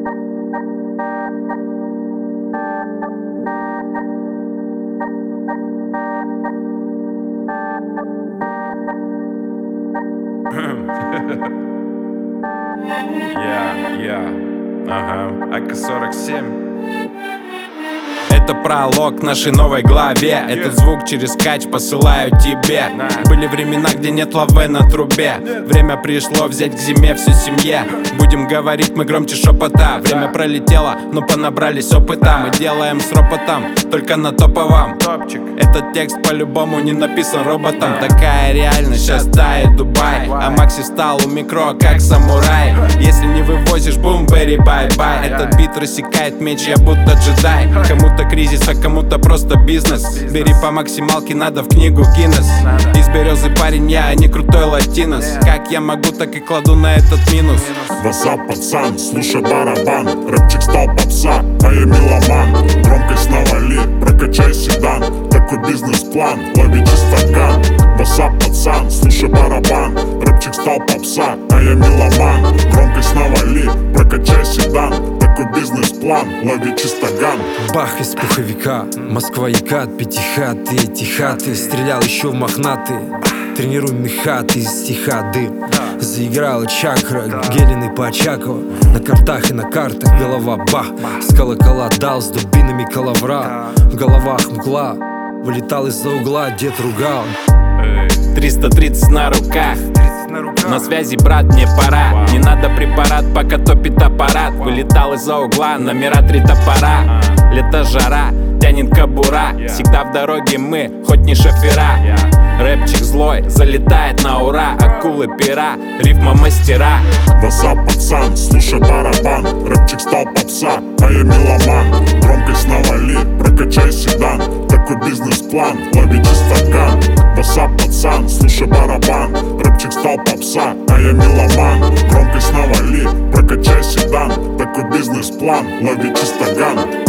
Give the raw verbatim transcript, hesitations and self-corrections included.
Я, я, ага, АК сорок семь. Это пролог к нашей новой главе. Этот звук через кач посылаю тебе. Были времена, где нет лавы на трубе. Время пришло взять к зиме всю семье. Будем говорить мы громче шепота. Время пролетело, но понабрались опыта. Мы делаем с ропотом, только на топовом. Этот текст по-любому не написан роботом. Такая реальность, сейчас тает Дубай. А Макси стал у микро, как самурай. Если не вывозишь, бум, бэри, бай-бай. Этот бит рассекает меч, я будто джедай. Кому-то кризис, а кому-то просто бизнес. Бери по максималке, надо в книгу Гиннес. Из березы парень я, а не крутой латинос. Как я могу, так и кладу на этот минус. Васап, пацан, слушай барабан. Рэпчик стал попса, а я меломан. Громкость навали, прокачай седан. Такой бизнес-план, ловите стакан. Васап, пацан, слушай барабан. Рэпчик стал попса, а я меломан. Громкость навали, прокачай седан. Такой бизнес-план, лови чистоган. Бах из пуховика, Москва якат, пятихаты, эти хаты. Стрелял еще в мохнатые, тренируй меха, ты из стиха дым. Заиграла чакра, Гелины по Очаково. На картах и на картах голова бах. С колокола дал с дубинами коловра. В головах мгла, вылетал из-за угла, дед ругал. Триста тридцать на руках. На связи, брат, мне пора. Не надо препарат, пока топит аппарат. Вылетал из-за угла, номера три топора. Лето, жара, тянет кобура. Всегда в дороге мы, хоть не шофера. Рэпчик злой, залетает на ура. Акулы пера, рифма мастера. Васап, пацан, слушай барабан. Рэпчик стал попса, а я меломан. Громкость навали, прокачай седан. Такой бизнес-план, ловите стакан. Васап, пацан, слушай барабан. Рэпчик стал попса, а я меломан. Громкость навали, прокачай седан. Такой бизнес-план, ловите стакан.